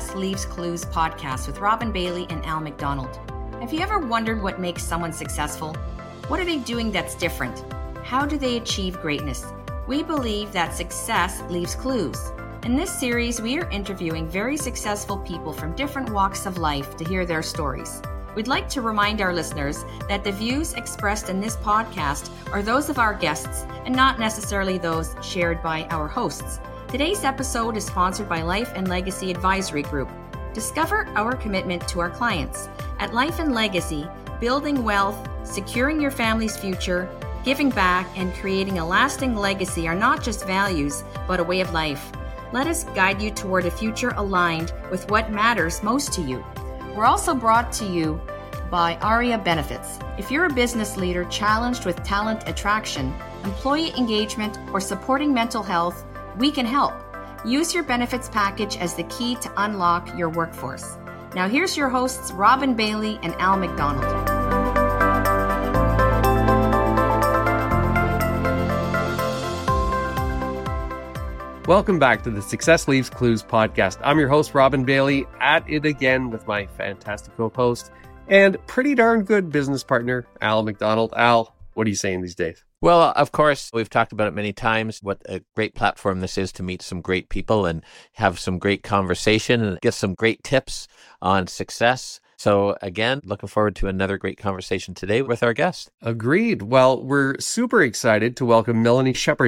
Success Leaves Clues podcast with Robin Bailey and Al McDonald. Have you ever wondered what makes someone successful? What are they doing that's different? How do they achieve greatness? We believe that success leaves clues. In this series, we are interviewing very successful people from different walks of life to hear their stories. We'd like to remind our listeners that the views expressed in this podcast are those of our guests and not necessarily those shared by our hosts. Today's episode is sponsored by Life and Legacy Advisory Group. Discover our commitment to our clients. At Life and Legacy, building wealth, securing your family's future, giving back, and creating a lasting legacy are not just values, but a way of life. Let us guide you toward a future aligned with what matters most to you. We're also brought to you by ARIA Benefits. If you're a business leader challenged with talent attraction, employee engagement, or supporting mental health, we can help. Use your benefits package as the key to unlock your workforce. Now here's your hosts, Robin Bailey and Al McDonald. Welcome back to the Success Leaves Clues podcast. I'm your host, Robin Bailey, at it again with my fantastic co-host and pretty darn good business partner, Al McDonald. Al, what are you saying these days? Well, of course, we've talked about it many times, what a great platform this is to meet some great people and have some great conversation and get some great tips on success. So again, looking forward to another great conversation today with our guest. Agreed. Well, we're super excited to welcome Melanie Shepard,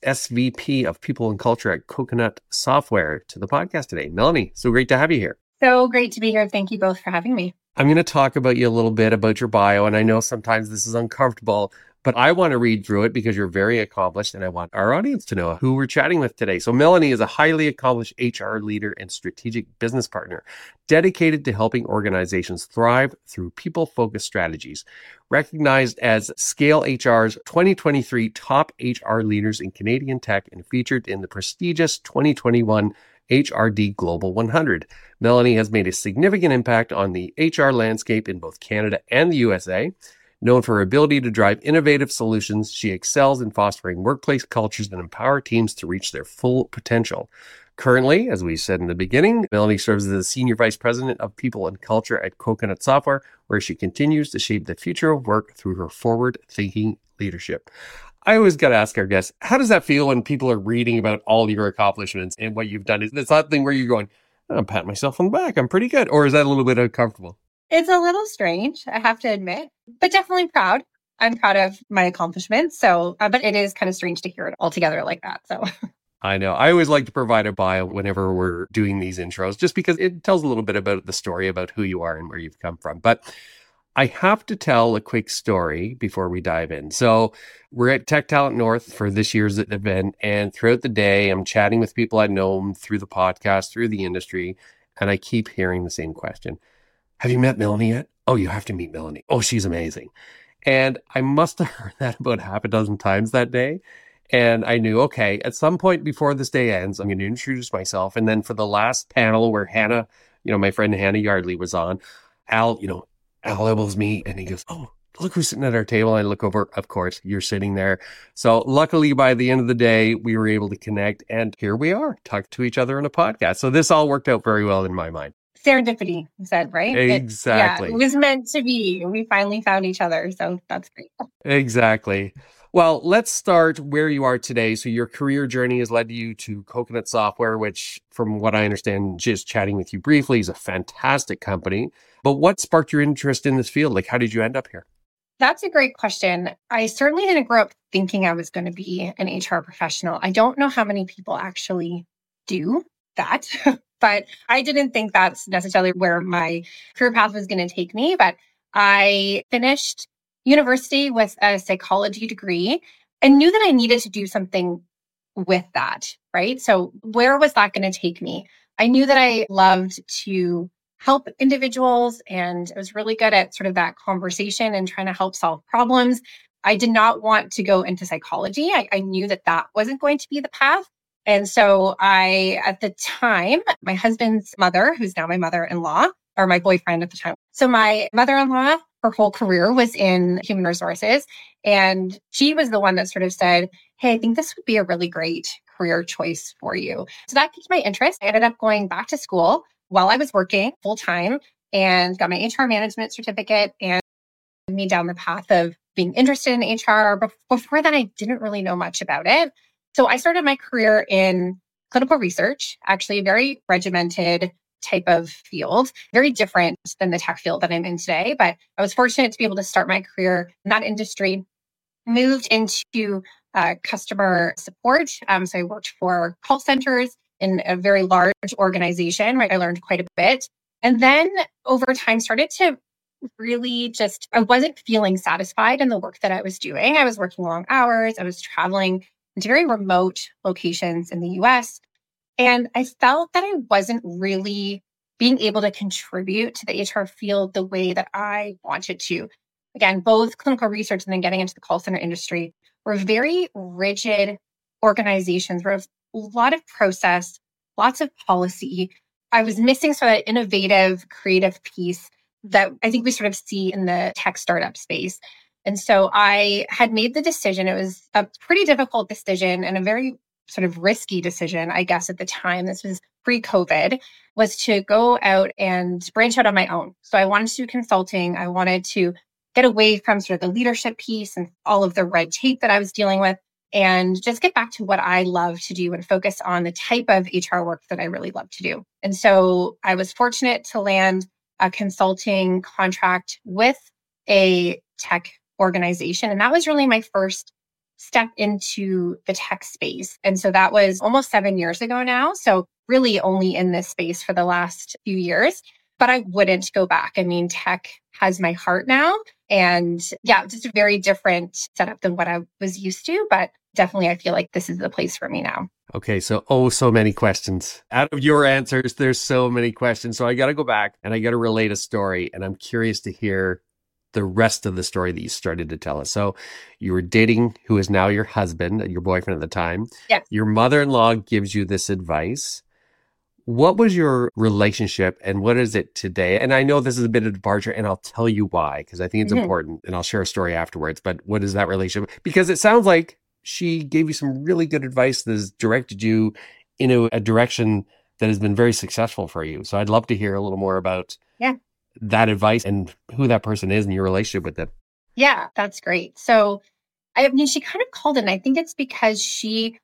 SVP of People and Culture at Coconut Software, to the podcast today. Melanie, so great to have you here. So great to be here. Thank you both for having me. I'm going to talk about you a little bit about your bio, and I know sometimes this is uncomfortable, but I want to read through it because you're very accomplished, and I want our audience to know who we're chatting with today. So Melanie is a highly accomplished HR leader and strategic business partner, dedicated to helping organizations thrive through people-focused strategies. Recognized as Scale HR's 2023 Top HR Leaders in Canadian Tech and featured in the prestigious 2021 HRD Global 100. Melanie has made a significant impact on the HR landscape in both Canada and the USA. Known for her ability to drive innovative solutions, she excels in fostering workplace cultures that empower teams to reach their full potential. Currently, as we said in the beginning, Melanie serves as the Senior Vice President of People and Culture at Coconut Software, where she continues to shape the future of work through her forward-thinking leadership. I always got to ask our guests, how does that feel when people are reading about all your accomplishments and what you've done? Is that something where you're going, I'm patting myself on the back, I'm pretty good? Or is that a little bit uncomfortable? It's a little strange, I have to admit, but definitely proud. I'm proud of my accomplishments. So, but it is kind of strange to hear it all together like that. So I know. I always like to provide a bio whenever we're doing these intros, just because it tells a little bit about the story about who you are and where you've come from. But I have to tell a quick story before we dive in. So we're at Tech Talent North for this year's event. And throughout the day, I'm chatting with people I know through the podcast, through the industry. And I keep hearing the same question. Have you met Melanie yet? Oh, you have to meet Melanie. Oh, she's amazing. And I must have heard that about half a dozen times that day. And I knew, okay, at some point before this day ends, I'm going to introduce myself. And then for the last panel where Hannah, my friend Hannah Yardley was on, Al elbows me and he goes, oh, look who's sitting at our table. I look over, of course, you're sitting there. So luckily, by the end of the day, we were able to connect. And here we are, talking to each other on a podcast. So this all worked out very well in my mind. serendipity, you said, right? Exactly. It was meant to be. We finally found each other. So that's great. Exactly. Well, let's start where you are today. So your career journey has led you to Coconut Software, which from what I understand, just chatting with you briefly, is a fantastic company. But what sparked your interest in this field? Like, how did you end up here? That's a great question. I certainly didn't grow up thinking I was going to be an HR professional. I don't know how many people actually do that, but I didn't think that's necessarily where my career path was going to take me. But I finished university with a psychology degree and knew that I needed to do something with that, right? So where was that going to take me? I knew that I loved to help individuals and I was really good at sort of that conversation and trying to help solve problems. I did not want to go into psychology. I knew that that wasn't going to be the path. And so at the time, my husband's mother, who's now my mother-in-law, or my boyfriend at the time. So my mother-in-law, her whole career was in human resources. And she was the one that sort of said, hey, I think this would be a really great career choice for you. So that piqued my interest. I ended up going back to school while I was working full time and got my HR management certificate and me down the path of being interested in HR. Before that, I didn't really know much about it. So I started my career in clinical research, actually a very regimented type of field, very different than the tech field that I'm in today. But I was fortunate to be able to start my career in that industry, moved into customer support. So I worked for call centers in a very large organization, right? I learned quite a bit. And then over time started to really I wasn't feeling satisfied in the work that I was doing. I was working long hours. I was traveling into very remote locations in the US. And I felt that I wasn't really being able to contribute to the HR field the way that I wanted to. Again, both clinical research and then getting into the call center industry were very rigid organizations where a lot of process, lots of policy. I was missing sort of that innovative, creative piece that I think we sort of see in the tech startup space. And so I had made the decision. It was a pretty difficult decision and a very sort of risky decision, I guess, at the time. This was pre-COVID, was to go out and branch out on my own. So I wanted to do consulting. I wanted to get away from sort of the leadership piece and all of the red tape that I was dealing with and just get back to what I love to do and focus on the type of HR work that I really love to do. And so I was fortunate to land a consulting contract with a tech organization. And that was really my first step into the tech space. And so that was almost 7 years ago now. So really only in this space for the last few years, but I wouldn't go back. I mean, tech has my heart now. And yeah, just a very different setup than what I was used to, but definitely I feel like this is the place for me now. Okay, so many questions. Out of your answers, there's so many questions. So I got to go back and I got to relate a story. And I'm curious to hear the rest of the story that you started to tell us. So you were dating who is now your husband, your boyfriend at the time. Yes. Your mother-in-law gives you this advice. What was your relationship and what is it today? And I know this is a bit of departure and I'll tell you why, because I think it's important and I'll share a story afterwards. But what is that relationship? Because it sounds like she gave you some really good advice that has directed you in a direction that has been very successful for you. So I'd love to hear a little more about that advice and who that person is and your relationship with them. Yeah, that's great. So I mean, she kind of called it, and I think it's because she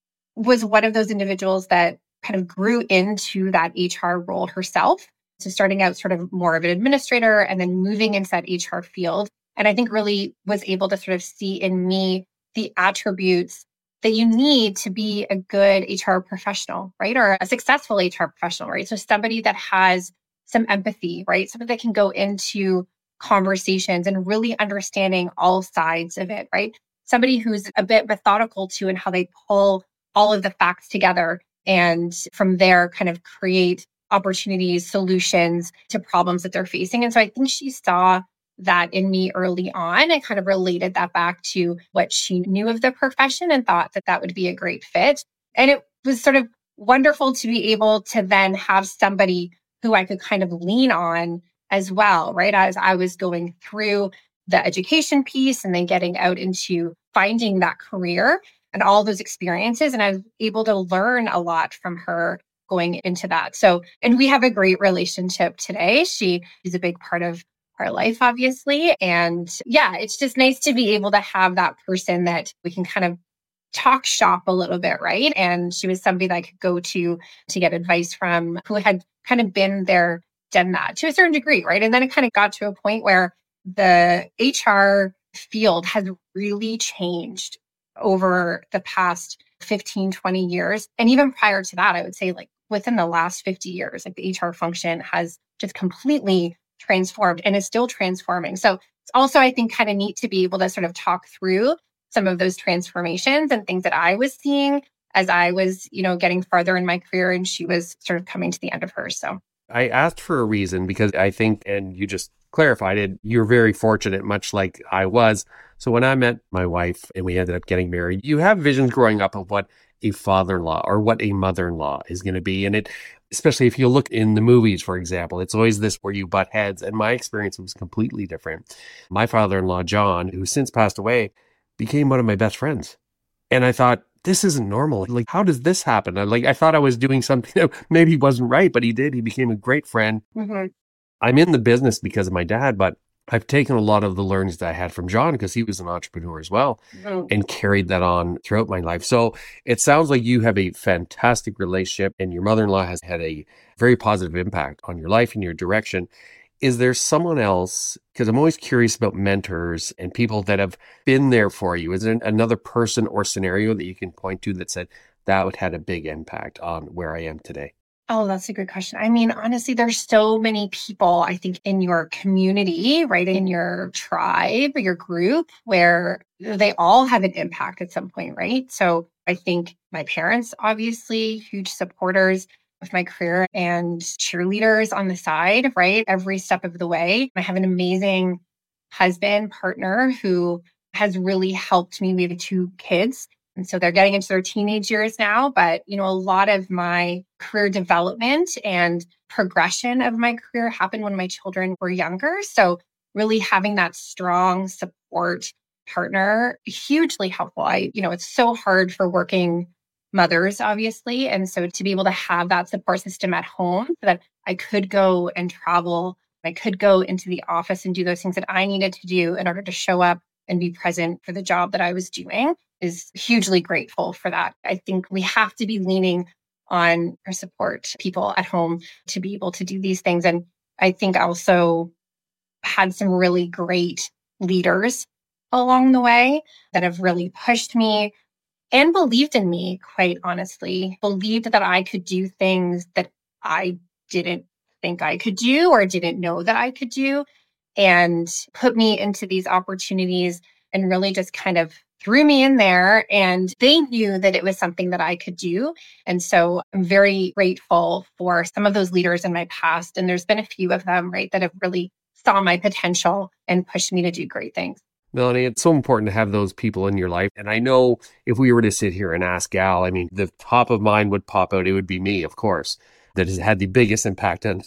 was one of those individuals that kind of grew into that HR role herself. So starting out sort of more of an administrator and then moving into that HR field. And I think really was able to sort of see in me the attributes that you need to be a good HR professional, right? Or a successful HR professional, right? So somebody that has some empathy, right? Somebody that can go into conversations and really understanding all sides of it, right? Somebody who's a bit methodical too in how they pull all of the facts together and from there kind of create opportunities, solutions to problems that they're facing. And so I think she saw that in me early on and kind of related that back to what she knew of the profession and thought that that would be a great fit. And it was sort of wonderful to be able to then have somebody who I could kind of lean on as well, right? As I was going through the education piece and then getting out into finding that career and all those experiences. And I was able to learn a lot from her going into that. So, and we have a great relationship today. She is a big part of our life, obviously. And yeah, it's just nice to be able to have that person that we can kind of talk shop a little bit, right? And she was somebody that I could go to get advice from, who had kind of been there, done that to a certain degree, right? And then it kind of got to a point where the HR field has really changed over the past 15, 20 years. And even prior to that, I would say like within the last 50 years, like the HR function has just completely transformed and is still transforming. So it's also, I think, kind of neat to be able to sort of talk through some of those transformations and things that I was seeing as I was, getting farther in my career and she was sort of coming to the end of hers. So I asked for a reason because I think, and you just clarified it, you're very fortunate, much like I was. So when I met my wife and we ended up getting married, you have visions growing up of what a father-in-law or what a mother-in-law is going to be. And it, especially if you look in the movies, for example, it's always this where you butt heads. And my experience was completely different. My father-in-law, John, who since passed away, became one of my best friends. And I thought, this isn't normal. Like, how does this happen? I thought I was doing something that maybe wasn't right, but he did. He became a great friend. Mm-hmm. I'm in the business because of my dad, but I've taken a lot of the learnings that I had from John because he was an entrepreneur as well and carried that on throughout my life. So it sounds like you have a fantastic relationship and your mother-in-law has had a very positive impact on your life and your direction. Is there someone else? Because I'm always curious about mentors and people that have been there for you. Is there another person or scenario that you can point to that said that would had a big impact on where I am today? Oh, that's a good question. I mean, honestly, there's so many people, I think, in your community, right? In your tribe, your group, where they all have an impact at some point, right? So I think my parents, obviously, huge supporters of my career and cheerleaders on the side, right? Every step of the way. I have an amazing husband, partner who has really helped me. We have 2 kids. And so they're getting into their teenage years now. But, a lot of my career development and progression of my career happened when my children were younger. So really having that strong support partner, hugely helpful. It's so hard for working mothers, obviously. And so to be able to have that support system at home so that I could go and travel, I could go into the office and do those things that I needed to do in order to show up and be present for the job that I was doing is hugely grateful for that. I think we have to be leaning on our support people at home to be able to do these things. And I think also had some really great leaders along the way that have really pushed me and believed in me, quite honestly, believed that I could do things that I didn't think I could do or didn't know that I could do, and put me into these opportunities and really just kind of threw me in there. And they knew that it was something that I could do. And so I'm very grateful for some of those leaders in my past. And there's been a few of them, right, that have really saw my potential and pushed me to do great things. Melanie, it's so important to have those people in your life. And I know if we were to sit here and ask Al, I mean, the top of mind would pop out. It would be me, of course, that has had the biggest impact on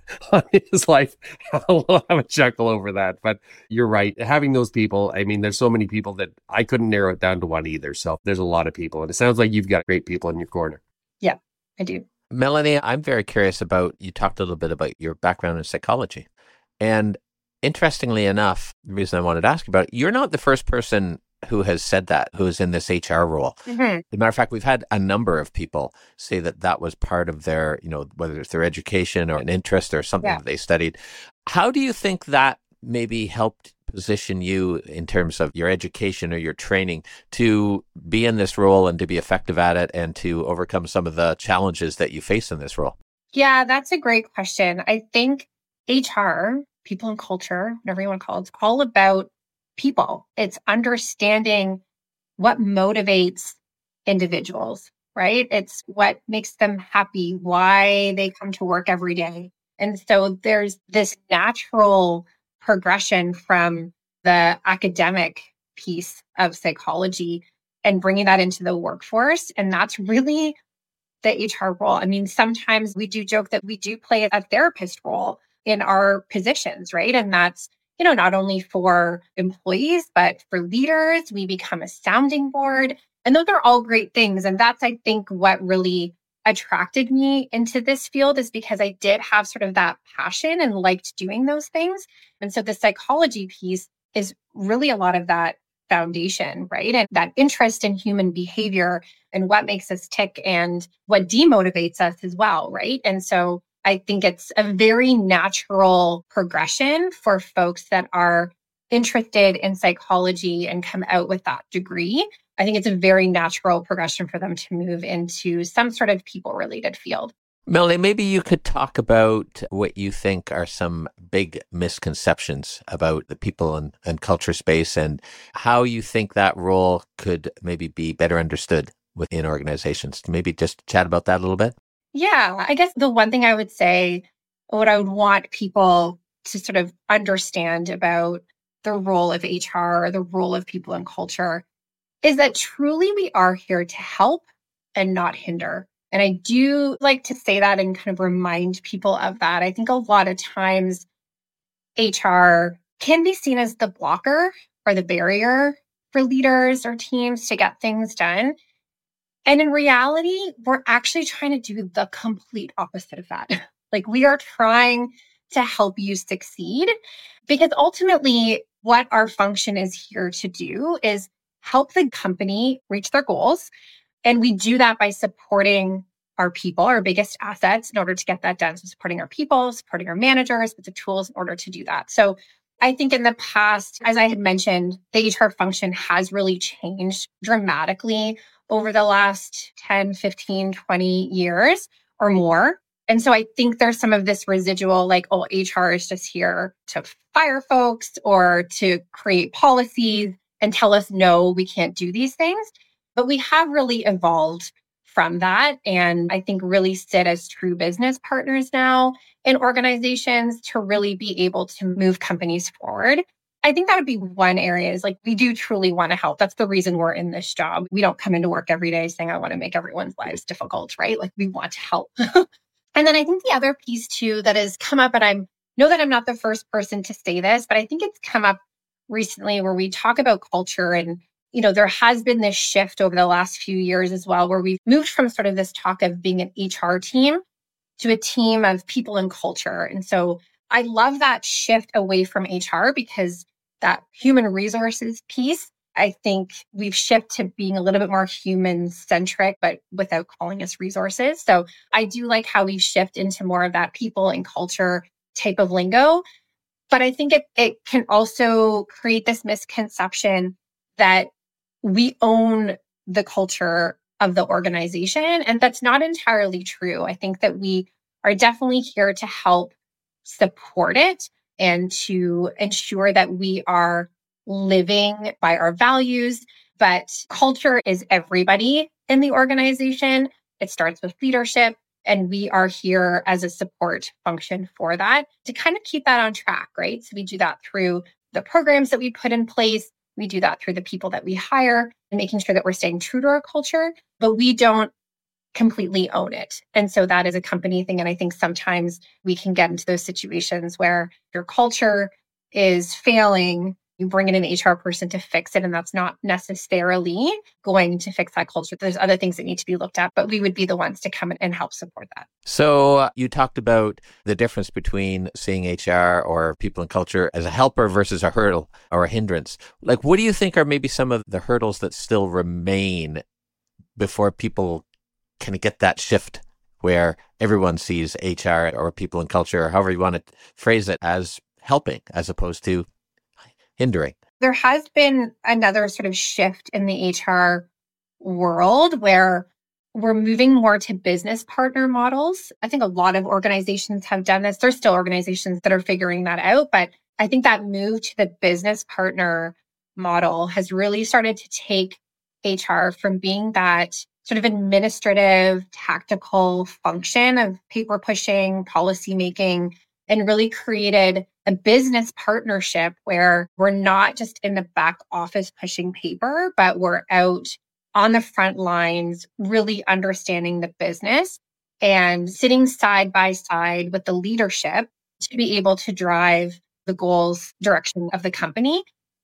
his life. I'll have a chuckle over that. But you're right. Having those people, I mean, there's so many people that I couldn't narrow it down to one either. So there's a lot of people. And it sounds like you've got great people in your corner. Yeah, I do. Melanie, I'm very curious about, you talked a little bit about your background in psychology. And interestingly enough, the reason I wanted to ask about it, you're not the first person who has said that, who is in this HR role. Mm-hmm. As a matter of fact, we've had a number of people say that that was part of their, whether it's their education or an interest or something that they studied. How do you think that maybe helped position you in terms of your education or your training to be in this role and to be effective at it and to overcome some of the challenges that you face in this role? Yeah, that's a great question. I think HR, people and culture, whatever you want to call it, it's all about people. It's understanding what motivates individuals, right? It's what makes them happy, why they come to work every day. And so there's this natural progression from the academic piece of psychology and bringing that into the workforce. And that's really the HR role. I mean, sometimes we do joke that we do play a therapist role in our positions, right? And that's, not only for employees, but for leaders, we become a sounding board. And those are all great things. And that's, I think, what really attracted me into this field, is because I did have sort of that passion and liked doing those things. And so the psychology piece is really a lot of that foundation, right? And that interest in human behavior and what makes us tick and what demotivates us as well, right? And so I think it's a very natural progression for folks that are interested in psychology and come out with that degree. I think it's a very natural progression for them to move into some sort of people-related field. Melanie, maybe you could talk about what you think are some big misconceptions about the people and culture space and how you think that role could maybe be better understood within organizations. Maybe just chat about that a little bit. Yeah, I guess the one thing I would say, what I would want people to sort of understand about the role of HR, or the role of people and culture, is that truly we are here to help and not hinder. And I do like to say that and kind of remind people of that. I think a lot of times HR can be seen as the blocker or the barrier for leaders or teams to get things done. And in reality, we're actually trying to do the complete opposite of that. Like we are trying to help you succeed because ultimately what our function is here to do is help the company reach their goals. And we do that by supporting our people, our biggest assets in order to get that done. So supporting our people, supporting our managers with the tools in order to do that. So I think in the past, as I had mentioned, the HR function has really changed dramatically over the last 10, 15, 20 years or more. And so I think there's some of this residual, like, oh, HR is just here to fire folks or to create policies and tell us, no, we can't do these things. But we have really evolved from that. And I think really sit as true business partners now in organizations to really be able to move companies forward. I think that would be one area is like, we do truly want to help. That's the reason we're in this job. We don't come into work every day saying, I want to make everyone's lives difficult, right? Like we want to help. And then I think the other piece too that has come up, and I know that I'm not the first person to say this, but I think it's come up recently where we talk about culture and, you know, there has been this shift over the last few years as well, where we've moved from sort of this talk of being an HR team to a team of people and culture. And so I love that shift away from HR because that human resources piece, I think we've shifted to being a little bit more human centric, but without calling us resources. So I do like how we shift into more of that people and culture type of lingo. But I think it can also create this misconception that we own the culture of the organization. And that's not entirely true. I think that we are definitely here to help support it and to ensure that we are living by our values. But culture is everybody in the organization. It starts with leadership. And we are here as a support function for that to kind of keep that on track, right? So we do that through the programs that we put in place. We do that through the people that we hire and making sure that we're staying true to our culture, but we don't completely own it. And so that is a company thing. And I think sometimes we can get into those situations where your culture is failing. You bring in an HR person to fix it, and that's not necessarily going to fix that culture. There's other things that need to be looked at, but we would be the ones to come in and help support that. So you talked about the difference between seeing HR or people and culture as a helper versus a hurdle or a hindrance. Like, what do you think are maybe some of the hurdles that still remain before people can get that shift where everyone sees HR or people and culture, or however you want to phrase it, as helping as opposed to hindering? There has been another sort of shift in the HR world where we're moving more to business partner models. I think a lot of organizations have done this. There's still organizations that are figuring that out, but I think that move to the business partner model has really started to take HR from being that sort of administrative, tactical function of paper pushing, policy making, and really created a business partnership where we're not just in the back office pushing paper, but we're out on the front lines, really understanding the business and sitting side by side with the leadership to be able to drive the goals, direction of the company.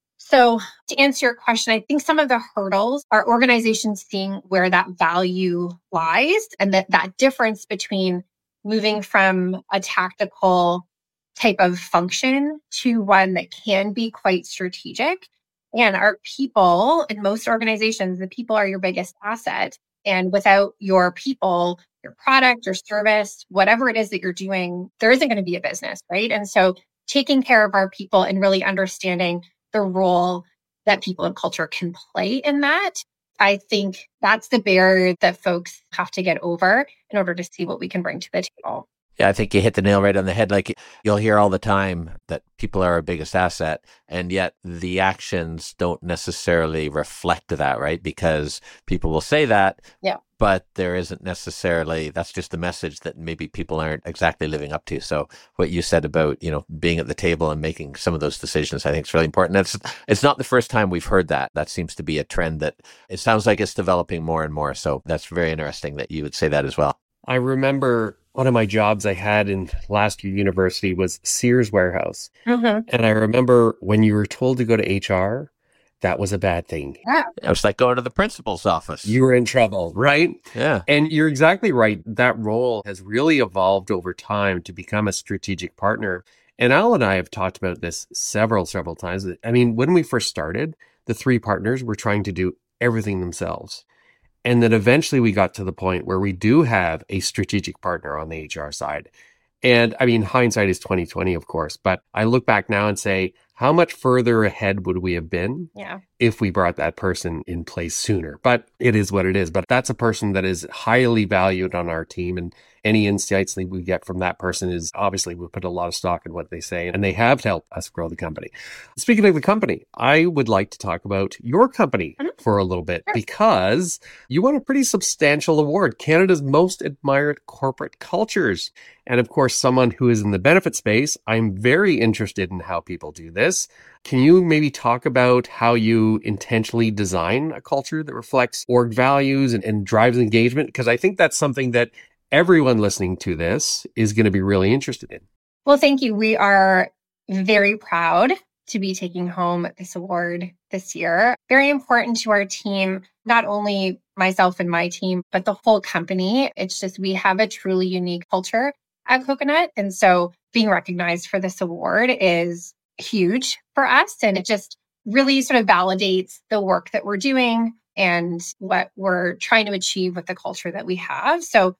So to answer your question, I think some of the hurdles are organizations seeing where that value lies and that difference between moving from a tactical type of function to one that can be quite strategic. And our people, in most organizations, the people are your biggest asset. And without your people, your product, your service, whatever it is that you're doing, there isn't going to be a business, right? And so taking care of our people and really understanding the role that people and culture can play in that, I think that's the barrier that folks have to get over in order to see what we can bring to the table. Yeah, I think you hit the nail right on the head. Like, you'll hear all the time that people are our biggest asset, and yet the actions don't necessarily reflect that, right? Because people will say that, yeah, but there isn't necessarily, that's just the message that maybe people aren't exactly living up to. So what you said about, being at the table and making some of those decisions, I think is really important. It's not the first time we've heard that. That seems to be a trend that it sounds like it's developing more and more. So that's very interesting that you would say that as well. I remember one of my jobs I had in last year university was Sears Warehouse. Mm-hmm. And I remember when you were told to go to HR, that was a bad thing. Yeah. It was like going to the principal's office. You were in trouble, right? Yeah. And you're exactly right. That role has really evolved over time to become a strategic partner. And Al and I have talked about this several times. I mean, when we first started, the three partners were trying to do everything themselves. And then eventually we got to the point where we do have a strategic partner on the HR side. And I mean, hindsight is 2020, of course, but I look back now and say, how much further ahead would we have been if we brought that person in place sooner? But it is what it is. But that's a person that is highly valued on our team. And any insights that we get from that person is obviously we put a lot of stock in what they say, and they have helped us grow the company. Speaking of the company, I would like to talk about your company for a little bit because you won a pretty substantial award, Canada's Most Admired Corporate Cultures. And of course, someone who is in the benefit space, I'm very interested in how people do this. Can you maybe talk about how you intentionally design a culture that reflects org values and drives engagement? Because I think that's something that everyone listening to this is going to be really interested in. Well, thank you. We are very proud to be taking home this award this year. Very important to our team, not only myself and my team, but the whole company. It's just we have a truly unique culture at Coconut. And so being recognized for this award is huge for us. And it just really sort of validates the work that we're doing and what we're trying to achieve with the culture that we have. So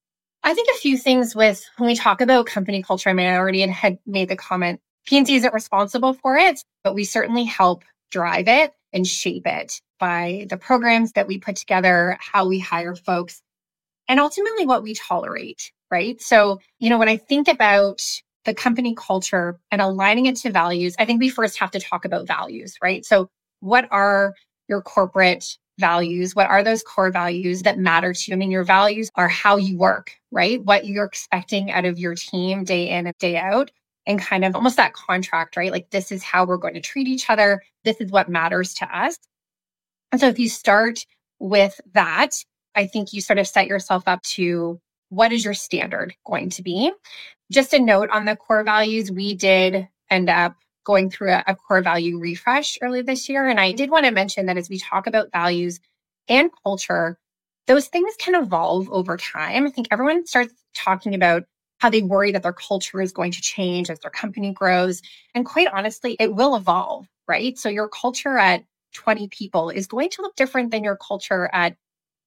I think a few things with when we talk about company culture, I mean, I already had made the comment, P&C isn't responsible for it, but we certainly help drive it and shape it by the programs that we put together, how we hire folks, and ultimately what we tolerate, right? So, when I think about the company culture and aligning it to values, I think we first have to talk about values, right? So what are your corporate values? What are those core values that matter to you? I mean, your values are how you work, right? What you're expecting out of your team day in and day out, and kind of almost that contract, right? Like, this is how we're going to treat each other. This is what matters to us. And so if you start with that, I think you sort of set yourself up to what is your standard going to be? Just a note on the core values, we did end up going through a core value refresh early this year. And I did want to mention that as we talk about values and culture, those things can evolve over time. I think everyone starts talking about how they worry that their culture is going to change as their company grows. And quite honestly, it will evolve, right? So your culture at 20 people is going to look different than your culture at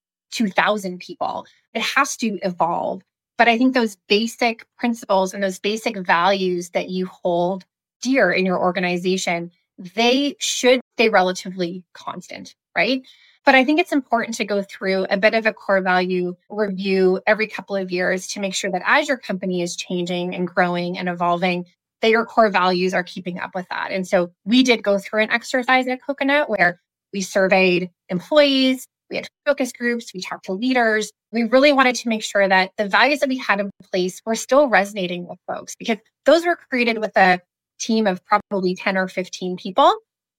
2,000 people. It has to evolve. But I think those basic principles and those basic values that you hold dear in your organization, they should stay relatively constant, right? But I think it's important to go through a bit of a core value review every couple of years to make sure that as your company is changing and growing and evolving, that your core values are keeping up with that. And so we did go through an exercise at Coconut where we surveyed employees, we had focus groups, we talked to leaders. We really wanted to make sure that the values that we had in place were still resonating with folks, because those were created with a team of probably 10 or 15 people,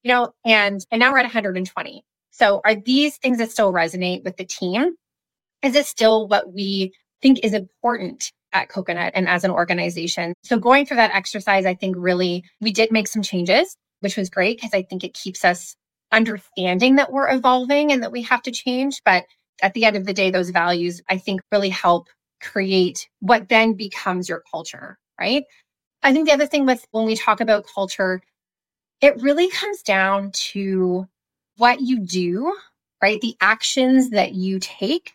and now we're at 120. So are these things that still resonate with the team? Is it still what we think is important at Coconut and as an organization? So going through that exercise, I think really we did make some changes, which was great because I think it keeps us understanding that we're evolving and that we have to change. But at the end of the day, those values, I think, really help create what then becomes your culture, right? I think the other thing with when we talk about culture, it really comes down to what you do, right? The actions that you take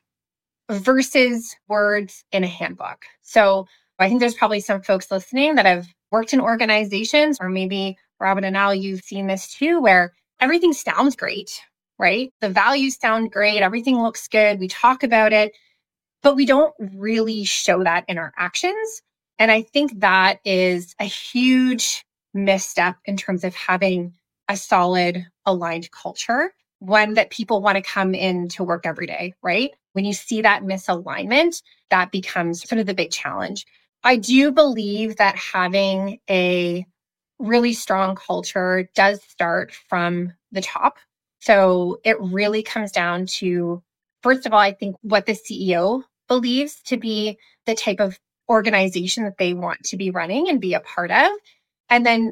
versus words in a handbook. So I think there's probably some folks listening that have worked in organizations, or maybe Robin and Al, you've seen this too, where everything sounds great, right? The values sound great. Everything looks good. We talk about it, but we don't really show that in our actions. And I think that is a huge misstep in terms of having a solid, aligned culture, one that people want to come in to work every day, right? When you see that misalignment, that becomes sort of the big challenge. I do believe that having a really strong culture does start from the top. So it really comes down to, first of all, I think what the CEO believes to be the type of organization that they want to be running and be a part of. And then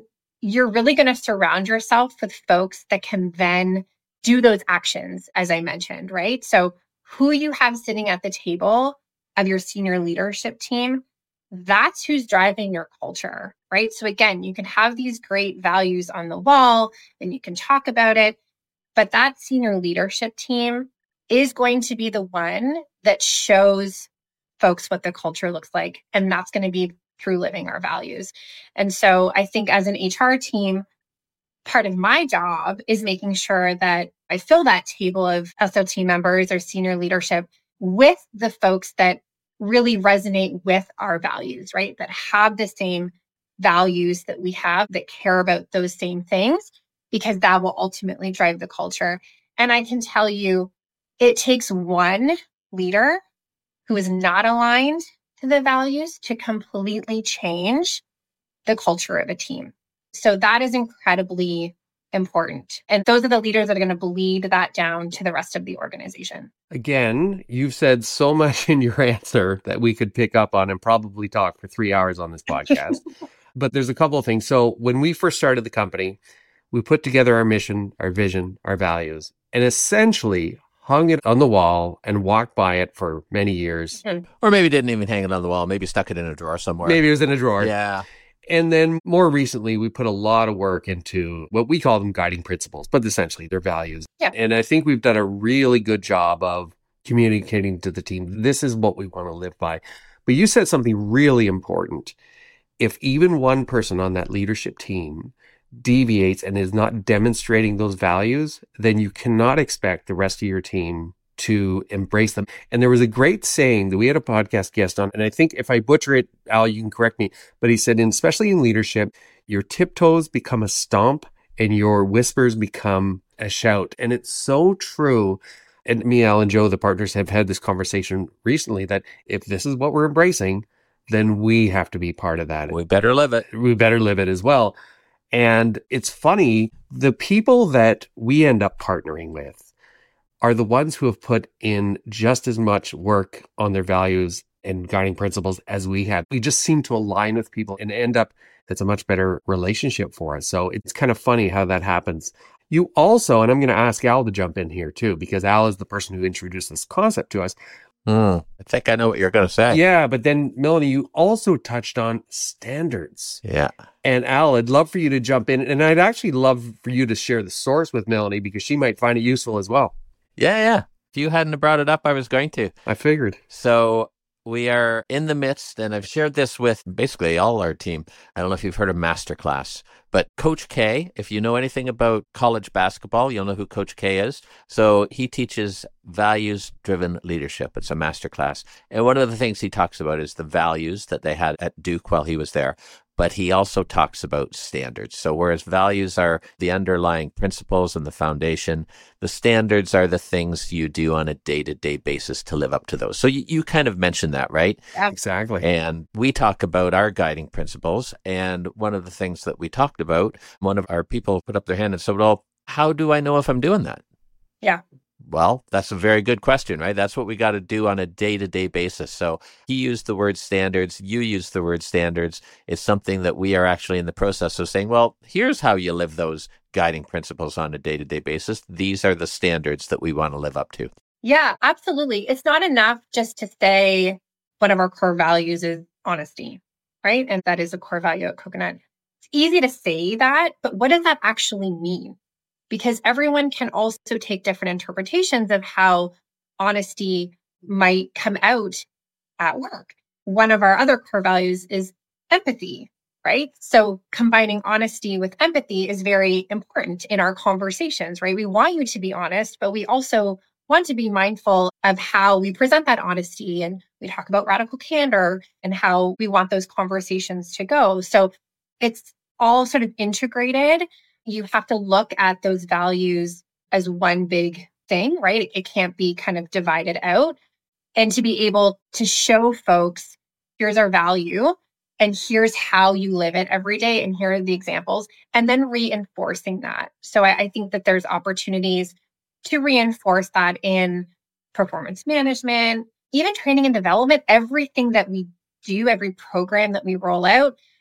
you're really going to surround yourself with folks that can then do those actions, as I mentioned, right? So who you have sitting at the table of your senior leadership team, that's who's driving your culture, right? So again, you can have these great values on the wall and you can talk about it, but that senior leadership team is going to be the one that shows folks what the culture looks like. And that's going to be through living our values. And so I think as an HR team, part of my job is making sure that I fill that table of SLT members or senior leadership with the folks that really resonate with our values, right? That have the same values that we have, that care about those same things, because that will ultimately drive the culture. And I can tell you, it takes one leader who is not aligned to the values to completely change the culture of a team. So that is incredibly important. And those are the leaders that are going to bleed that down to the rest of the organization. Again, you've said so much in your answer that we could pick up on and probably talk for 3 hours on this podcast. But there's a couple of things. So when we first started the company, we put together our mission, our vision, our values, and essentially hung it on the wall and walked by it for many years. Or maybe didn't even hang it on the wall. Maybe stuck it in a drawer somewhere. Maybe it was in a drawer. Yeah. And then more recently, we put a lot of work into what we call them guiding principles, but essentially they're values. Yeah. And I think we've done a really good job of communicating to the team, this is what we want to live by. But you said something really important. If even one person on that leadership team deviates and is not demonstrating those values, then you cannot expect the rest of your team to embrace them. And there was a great saying that we had a podcast guest on, and I think if I butcher it, Al, you can correct me, but he said, especially in leadership, your tiptoes become a stomp and your whispers become a shout. And it's so true. And me, Al, and Joe, the partners, have had this conversation recently that if this is what we're embracing, then we have to be part of that. We better live it. We better live it as well. And it's funny, the people that we end up partnering with are the ones who have put in just as much work on their values and guiding principles as we have. We just seem to align with people and end up, it's a much better relationship for us. So it's kind of funny how that happens. You also, and I'm going to ask Al to jump in here too, because Al is the person who introduced this concept to us. I think I know what you're going to say. Yeah, but then Melanie, you also touched on standards. Yeah. And Al, I'd love for you to jump in, and I'd actually love for you to share the source with Melanie because she might find it useful as well. Yeah. If you hadn't brought it up, I was going to. I figured. So we are in the midst, and I've shared this with basically all our team. I don't know if you've heard of Masterclass, but Coach K, if you know anything about college basketball, you'll know who Coach K is. So he teaches values-driven leadership. It's a masterclass. And one of the things he talks about is the values that they had at Duke while he was there. But he also talks about standards. So whereas values are the underlying principles and the foundation, the standards are the things you do on a day-to-day basis to live up to those. So you kind of mentioned that, right? Yeah. Exactly. And we talk about our guiding principles. And one of the things that we talked about, one of our people put up their hand and said, well, how do I know if I'm doing that? Yeah. Well, that's a very good question, right? That's what we got to do on a day-to-day basis. So he used the word standards. You used the word standards. It's something that we are actually in the process of saying, well, here's how you live those guiding principles on a day-to-day basis. These are the standards that we want to live up to. Yeah, absolutely. It's not enough just to say one of our core values is honesty, right? And that is a core value at Coconut. It's easy to say that, but what does that actually mean? Because everyone can also take different interpretations of how honesty might come out at work. One of our other core values is empathy, right? So combining honesty with empathy is very important in our conversations, right? We want you to be honest, but we also want to be mindful of how we present that honesty. And we talk about radical candor and how we want those conversations to go. So it's all sort of integrated. You have to look at those values as one big thing, right? It can't be kind of divided out. And to be able to show folks, here's our value, and here's how you live it every day, and here are the examples, and then reinforcing that. So I think that there's opportunities to reinforce that in performance management, even training and development, everything that we do, every program that we roll out,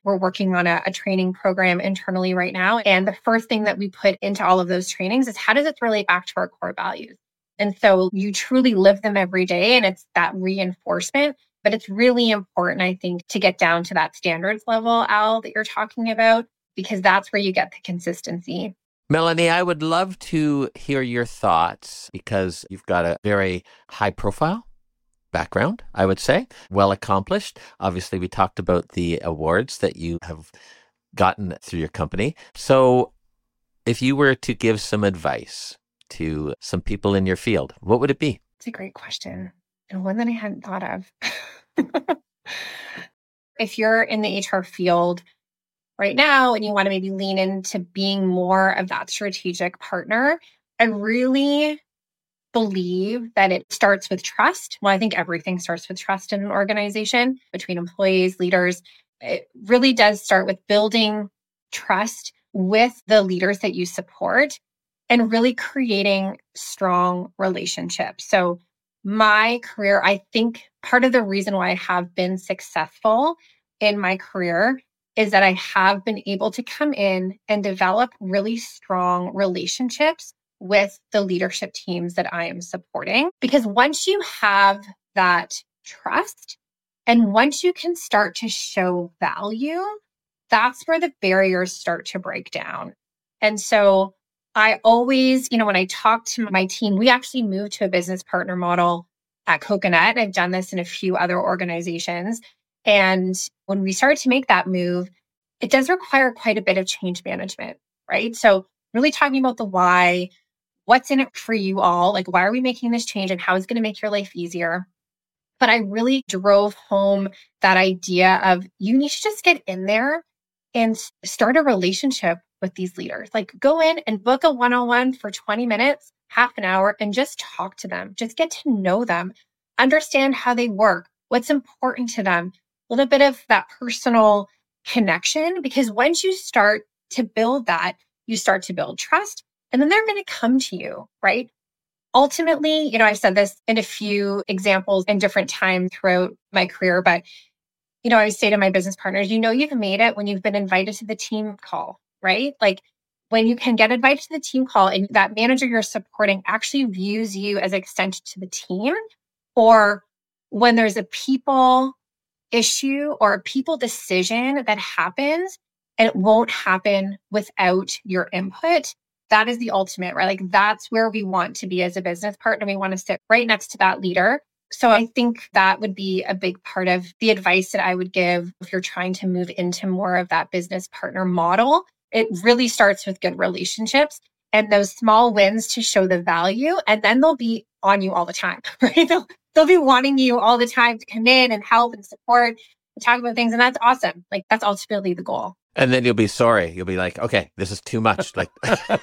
We're working on a training program internally right now. And the first thing that we put into all of those trainings is how does it relate back to our core values? And so you truly live them every day, and it's that reinforcement. But it's really important, I think, to get down to that standards level, Al, that you're talking about, because that's where you get the consistency. Melanie, I would love to hear your thoughts because you've got a very high profile background, I would say, well accomplished. Obviously, we talked about the awards that you have gotten through your company. So if you were to give some advice to some people in your field, what would it be? It's a great question, and one that I hadn't thought of. If you're in the HR field right now and you want to maybe lean into being more of that strategic partner, I really believe that it starts with trust. Well, I think everything starts with trust in an organization between employees, leaders. It really does start with building trust with the leaders that you support and really creating strong relationships. So my career, I think part of the reason why I have been successful in my career is that I have been able to come in and develop really strong relationships with the leadership teams that I am supporting. Because once you have that trust and once you can start to show value, that's where the barriers start to break down. And so I always, when I talk to my team, we actually moved to a business partner model at Coconut. I've done this in a few other organizations. And when we started to make that move, it does require quite a bit of change management, right? So really talking about the why, what's in it for you all, like why are we making this change and how is it going to make your life easier? But I really drove home that idea of you need to just get in there and start a relationship with these leaders. Like go in and book a one-on-one for 20 minutes, half an hour, and just talk to them. Just get to know them, understand how they work, what's important to them, a little bit of that personal connection. Because once you start to build that, you start to build trust, and then they're going to come to you, right? Ultimately, I've said this in a few examples in different times throughout my career, but I always say to my business partners, you've made it when you've been invited to the team call, right? Like when you can get invited to the team call and that manager you're supporting actually views you as an extension to the team, or when there's a people issue or a people decision that happens and it won't happen without your input, that is the ultimate, right? Like that's where we want to be as a business partner. We want to sit right next to that leader. So I think that would be a big part of the advice that I would give if you're trying to move into more of that business partner model. It really starts with good relationships and those small wins to show the value. And then they'll be on you all the time, right? They'll be wanting you all the time to come in and help and support and talk about things. And that's awesome. Like that's ultimately the goal. And then you'll be sorry. You'll be like, okay, this is too much. Like,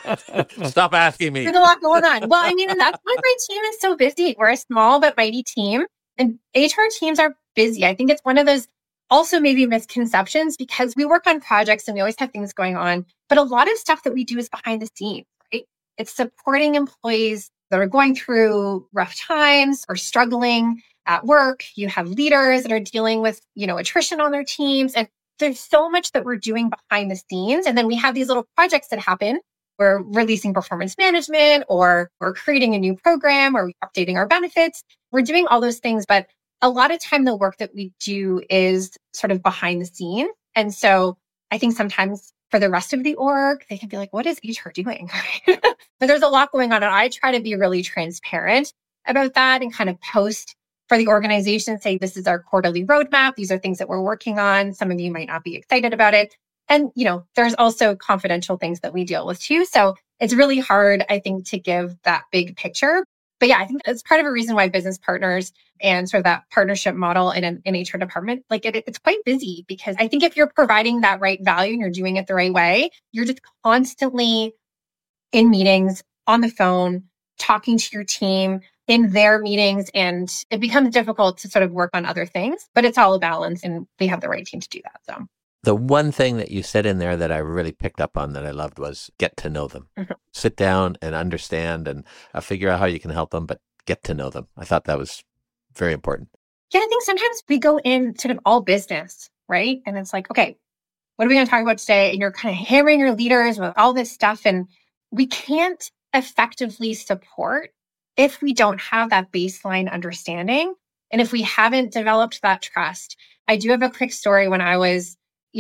stop asking me. There's a lot going on. Well, and that's why my team is so busy. We're a small but mighty team, and HR teams are busy. I think it's one of those also maybe misconceptions because we work on projects and we always have things going on. But a lot of stuff that we do is behind the scenes, right? It's supporting employees that are going through rough times or struggling at work. You have leaders that are dealing with, attrition on their teams. And there's so much that we're doing behind the scenes. And then we have these little projects that happen. We're releasing performance management, or we're creating a new program, or updating our benefits. We're doing all those things. But a lot of time, the work that we do is sort of behind the scene. And so I think sometimes for the rest of the org, they can be like, what is HR doing? But there's a lot going on. And I try to be really transparent about that and kind of post for the organization, say, this is our quarterly roadmap. These are things that we're working on. Some of you might not be excited about it. And, there's also confidential things that we deal with too. So it's really hard, I think, to give that big picture. But yeah, I think it's part of a reason why business partners and sort of that partnership model in an HR department, like it's quite busy, because I think if you're providing that right value and you're doing it the right way, you're just constantly in meetings, on the phone, talking to your team, in their meetings, and it becomes difficult to sort of work on other things, but it's all a balance and we have the right team to do that. So the one thing that you said in there that I really picked up on that I loved was get to know them. Mm-hmm. Sit down and understand and figure out how you can help them, but get to know them. I thought that was very important. Yeah, I think sometimes we go in sort of all business, right? And it's like, okay, what are we going to talk about today? And you're kind of hammering your leaders with all this stuff. And we can't effectively support if we don't have that baseline understanding. And if we haven't developed that trust. I do have a quick story. When I was,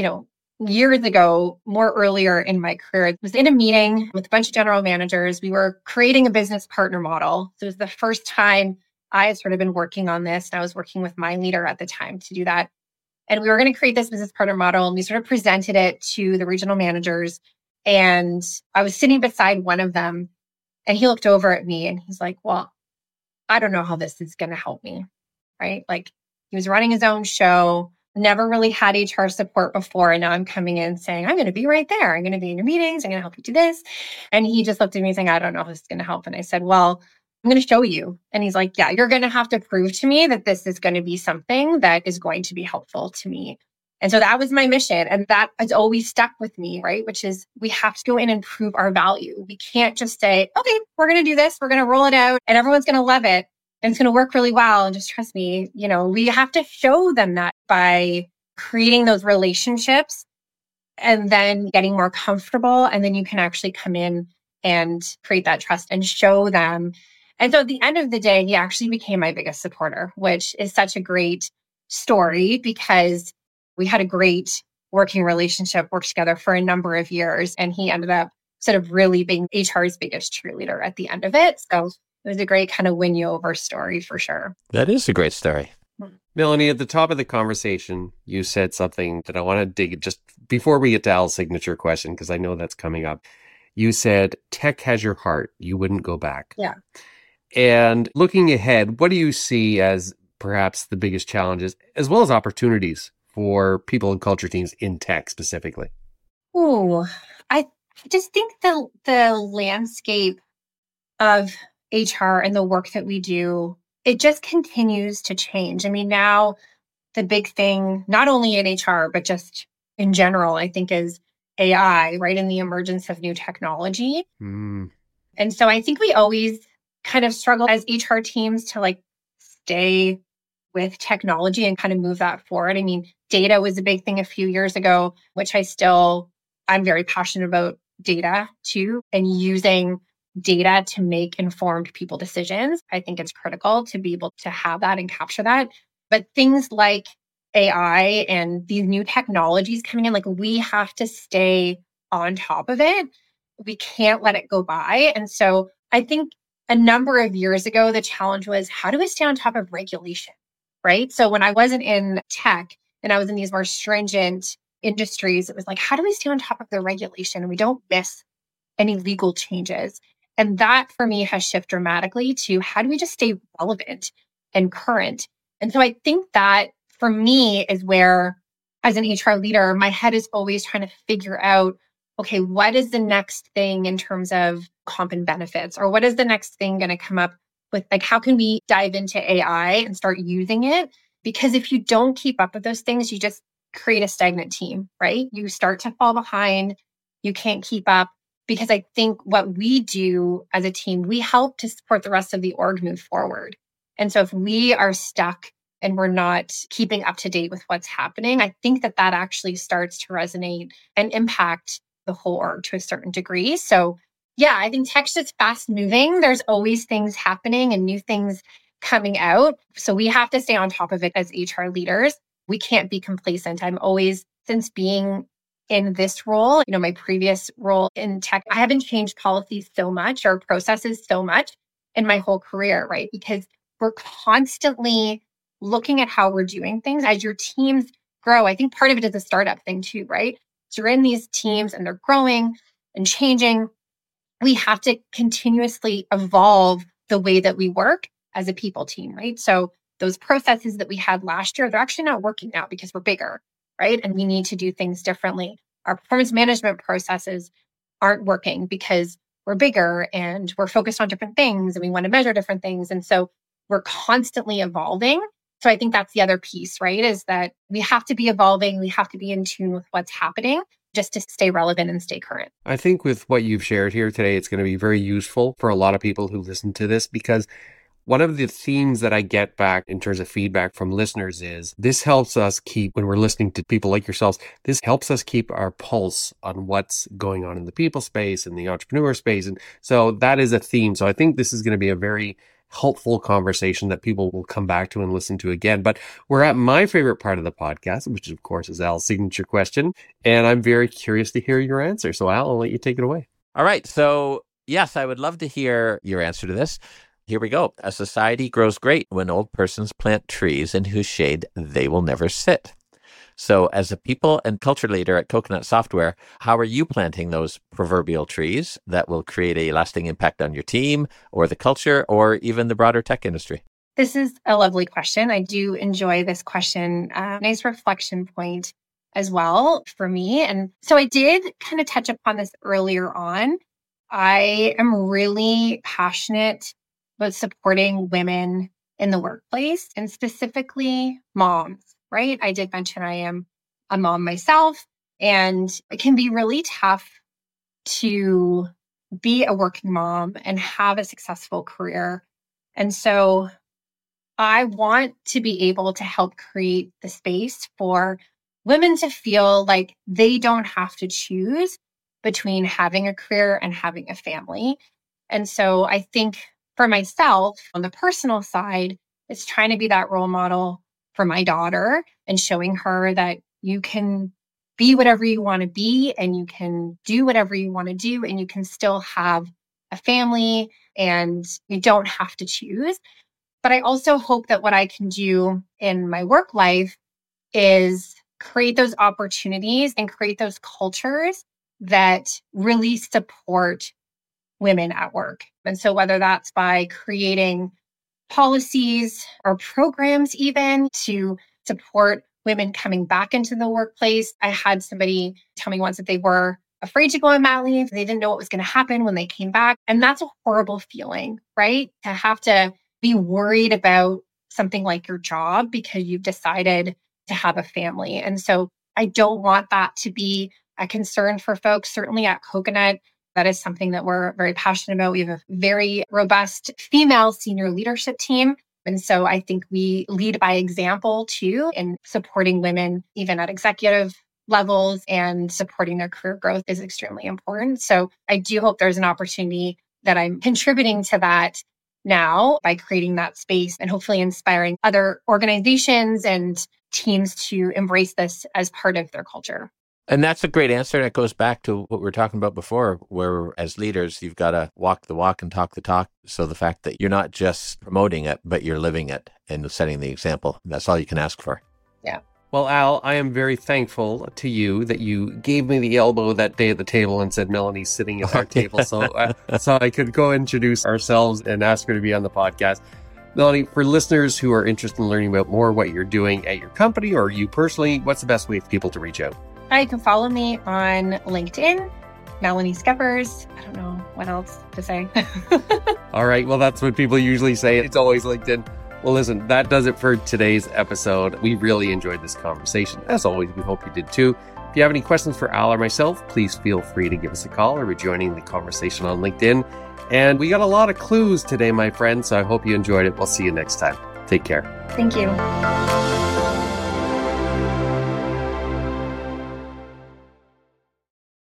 years ago, more earlier in my career, I was in a meeting with a bunch of general managers. We were creating a business partner model. So it was the first time I had sort of been working on this. And I was working with my leader at the time to do that. And we were going to create this business partner model. And we sort of presented it to the regional managers. And I was sitting beside one of them. And he looked over at me and he's like, well, I don't know how this is going to help me. Right? Like, he was running his own show, never really had HR support before. And now I'm coming in saying, I'm going to be right there. I'm going to be in your meetings. I'm going to help you do this. And he just looked at me saying, I don't know if this is going to help. And I said, well, I'm going to show you. And he's like, yeah, you're going to have to prove to me that this is going to be something that is going to be helpful to me. And so that was my mission. And that has always stuck with me, right? Which is, we have to go in and prove our value. We can't just say, okay, we're going to do this. We're going to roll it out and everyone's going to love it. And it's going to work really well. And just trust me, we have to show them that by creating those relationships and then getting more comfortable. And then you can actually come in and create that trust and show them. And so at the end of the day, he actually became my biggest supporter, which is such a great story because we had a great working relationship, worked together for a number of years. And he ended up sort of really being HR's biggest cheerleader at the end of it. So it was a great kind of win you over story for sure. That is a great story. Melanie, at the top of the conversation, you said something that I want to dig just before we get to Al's signature question, because I know that's coming up. You said, tech has your heart. You wouldn't go back. Yeah. And looking ahead, what do you see as perhaps the biggest challenges as well as opportunities for people and culture teams in tech specifically? Oh, I just think the landscape of HR and the work that we do, it just continues to change. I mean, now the big thing, not only in HR, but just in general, I think is AI, right? And the emergence of new technology. And so I think we always kind of struggle as HR teams to stay with technology and kind of move that forward. I mean, data was a big thing a few years ago, which I'm very passionate about data too, and using data to make informed people decisions. I think it's critical to be able to have that and capture that. But things like AI and these new technologies coming in, we have to stay on top of it. We can't let it go by. And so I think a number of years ago, the challenge was, how do we stay on top of regulation, right? So when I wasn't in tech and I was in these more stringent industries, it was how do we stay on top of the regulation and we don't miss any legal changes? And that for me has shifted dramatically to how do we just stay relevant and current? And so I think that for me is where, as an HR leader, my head is always trying to figure out, okay, what is the next thing in terms of comp and benefits? Or what is the next thing going to come up with, how can we dive into AI and start using it? Because if you don't keep up with those things, you just create a stagnant team, right? You start to fall behind. You can't keep up. Because I think what we do as a team, we help to support the rest of the org move forward. And so if we are stuck and we're not keeping up to date with what's happening, I think that actually starts to resonate and impact the whole org to a certain degree. So yeah, I think tech's just fast moving. There's always things happening and new things coming out. So we have to stay on top of it as HR leaders. We can't be complacent. I'm always, since being in this role, my previous role in tech, I haven't changed policies so much or processes so much in my whole career, right? Because we're constantly looking at how we're doing things as your teams grow. I think part of it is a startup thing too, right? So you're in these teams and they're growing and changing. We have to continuously evolve the way that we work as a people team, right? So those processes that we had last year, they're actually not working now because we're bigger, right? And we need to do things differently. Our performance management processes aren't working because we're bigger and we're focused on different things and we want to measure different things. And so we're constantly evolving. So I think that's the other piece, right? Is that we have to be evolving. We have to be in tune with what's happening just to stay relevant and stay current. I think with what you've shared here today, it's going to be very useful for a lot of people who listen to this, because One of the themes that I get back in terms of feedback from listeners is this helps us keep, when we're listening to people like yourselves, this helps us keep our pulse on what's going on in the people space and the entrepreneur space. And so that is a theme. So I think this is going to be a very helpful conversation that people will come back to and listen to again. But we're at my favorite part of the podcast, which of course is Al's signature question. And I'm very curious to hear your answer. So Al, I'll let you take it away. All right. So yes, I would love to hear your answer to this. Here we go. A society grows great when old persons plant trees in whose shade they will never sit. So as a people and culture leader at Coconut Software, how are you planting those proverbial trees that will create a lasting impact on your team or the culture or even the broader tech industry? This is a lovely question. I do enjoy this question. Nice reflection point as well for me. And so I did kind of touch upon this earlier on. I am really passionate about supporting women in the workplace and specifically moms. Right? I did mention I am a mom myself, and it can be really tough to be a working mom and have a successful career. And so I want to be able to help create the space for women to feel like they don't have to choose between having a career and having a family. And so I think for myself, on the personal side, it's trying to be that role model for my daughter and showing her that you can be whatever you want to be and you can do whatever you want to do and you can still have a family and you don't have to choose. But I also hope that what I can do in my work life is create those opportunities and create those cultures that really support women at work. And so whether that's by creating policies or programs even to support women coming back into the workplace. I had somebody tell me once that they were afraid to go on mat leave. They didn't know what was going to happen when they came back. And that's a horrible feeling, right? To have to be worried about something like your job because you've decided to have a family. And so I don't want that to be a concern for folks. Certainly at Coconut, that is something that we're very passionate about. We have a very robust female senior leadership team. And so I think we lead by example too in supporting women, even at executive levels, and supporting their career growth is extremely important. So I do hope there's an opportunity that I'm contributing to that now by creating that space and hopefully inspiring other organizations and teams to embrace this as part of their culture. And that's a great answer. And it goes back to what we were talking about before, where as leaders, you've got to walk the walk and talk the talk. So the fact that you're not just promoting it, but you're living it and setting the example, that's all you can ask for. Yeah. Well, Al, I am very thankful to you that you gave me the elbow that day at the table and said, Melanie's sitting at our table. So I could go introduce ourselves and ask her to be on the podcast. Melanie, for listeners who are interested in learning about more what you're doing at your company or you personally, what's the best way for people to reach out? You can follow me on LinkedIn, Melanie Skeppers. I don't know what else to say. All right. Well, that's what people usually say. It's always LinkedIn. Well, listen, that does it for today's episode. We really enjoyed this conversation. As always, we hope you did too. If you have any questions for Al or myself, please feel free to give us a call or rejoining the conversation on LinkedIn. And we got a lot of clues today, my friends. So I hope you enjoyed it. We'll see you next time. Take care. Thank you.